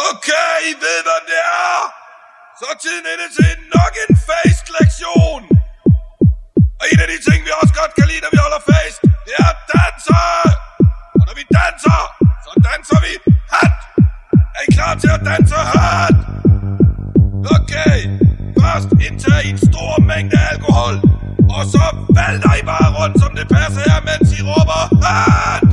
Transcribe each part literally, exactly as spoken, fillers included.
Okay, I ved hvad det er. Så er tiden inde til nok en fest-lektion. Og en af de ting vi også godt kan lide når vi holder fest, det er at danse. Og når vi danser, så danser vi hat. Er I klar til at danse hat? Okay, først indtager I en stor mængde alkohol. Og så vælter I bare rundt som det passer her, mens I råber hat.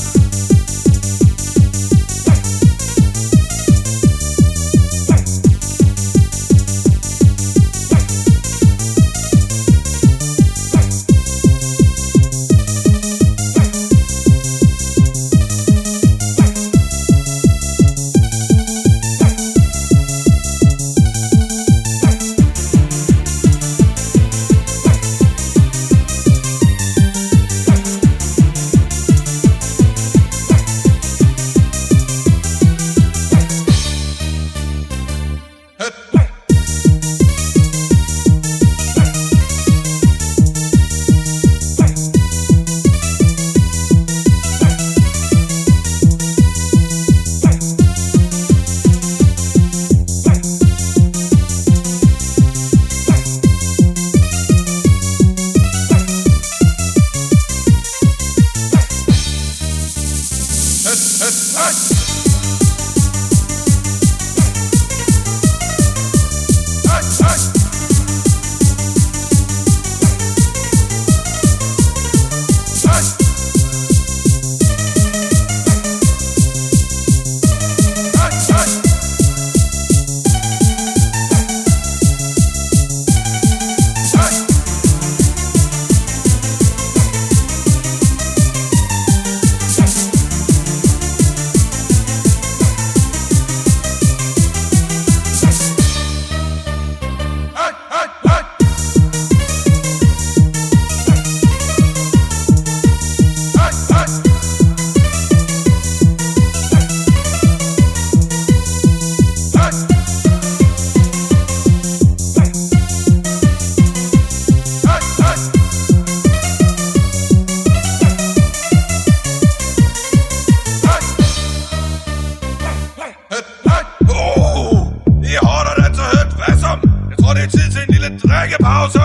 Drikkepause!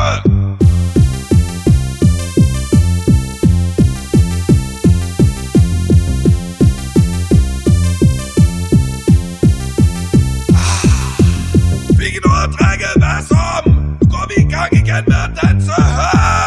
Fik I noget at drikke? Hvad så? Nu går vi i gang igen med at danse her!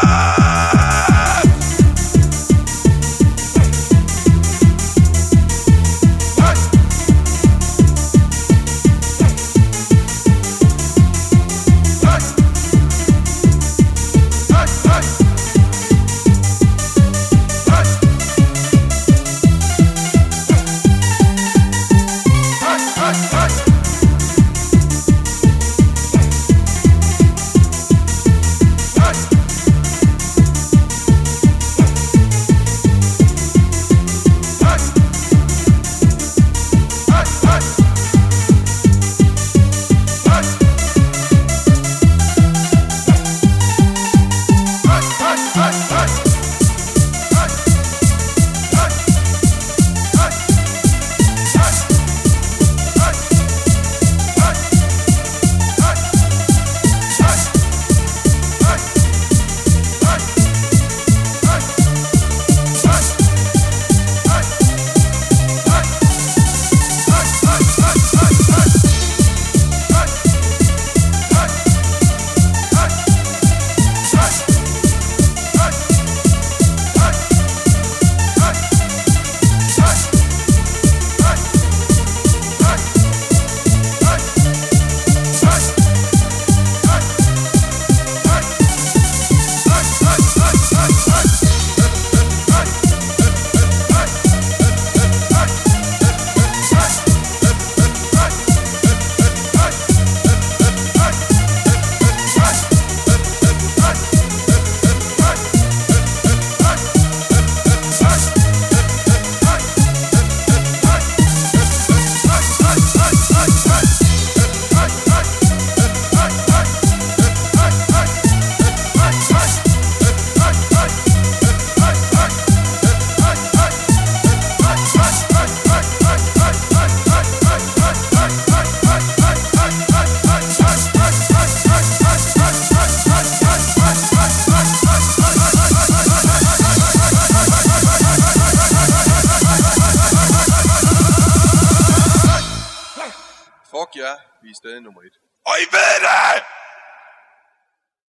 Fuck jer, vi er stadig nummer et. Og I ved det!